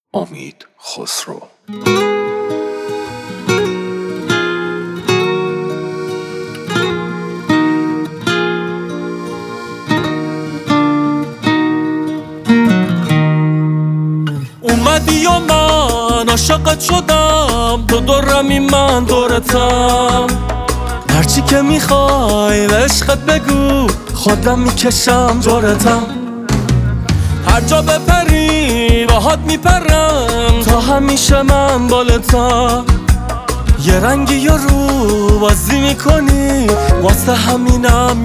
امید خسرو. اومدی و من عاشقت شدم، تو دورمی من دورتم. هرچی که میخوای به عشقت بگو، خودم میکشم جورتم. هر جا بپری باهات میپرم، تا همیشه من بالتم. یه رنگی یا رو بازی میکنی، واسه همینم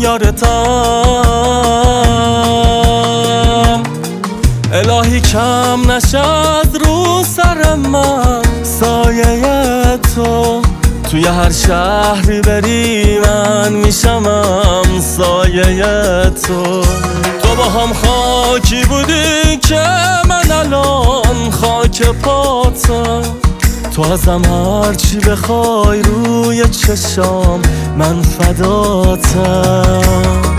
یارتم. الهی کم نشه از رو سر من سایه تو، توی هر شهری بری من میشمم سایه تو. تو با هم خاکی بودی که من الان خاک پاتم. تو ازم هرچی بخوای روی چشام من فداتم.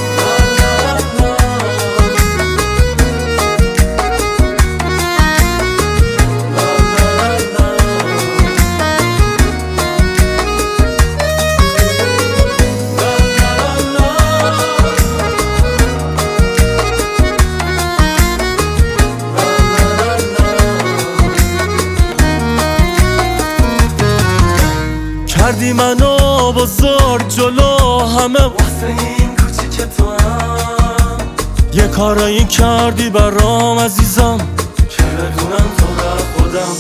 کردی منو بزرگ جلو همه، واسه این کوچیک تو هم یه کارایی کردی برام عزیزم که بدونم تو خودم.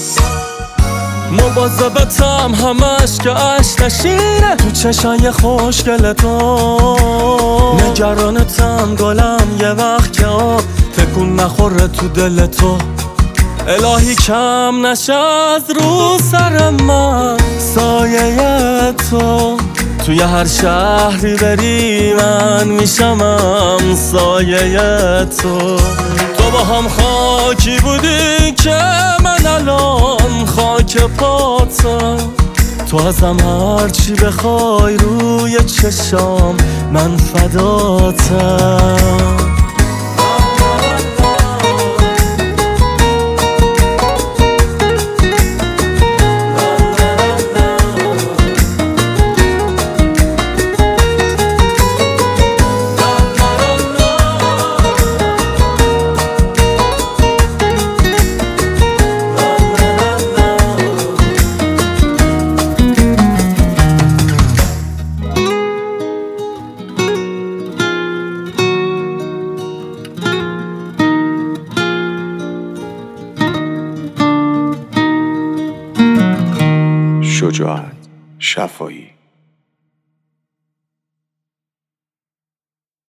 مواظبتم همش که عشق نشینه تو چشای خوشگل تو. نگرانتم گلم یه وقت که آب تکون نخوره تو دل تو. الهی کم نشه از رو سر من سایه تو، توی هر شهری بری من میشمم سایه تو. تو با هم خاکی بودی که من الان خاک پاتم. تو ازم هرچی بخوای روی چشام من فداتم. شجاعت شفایی.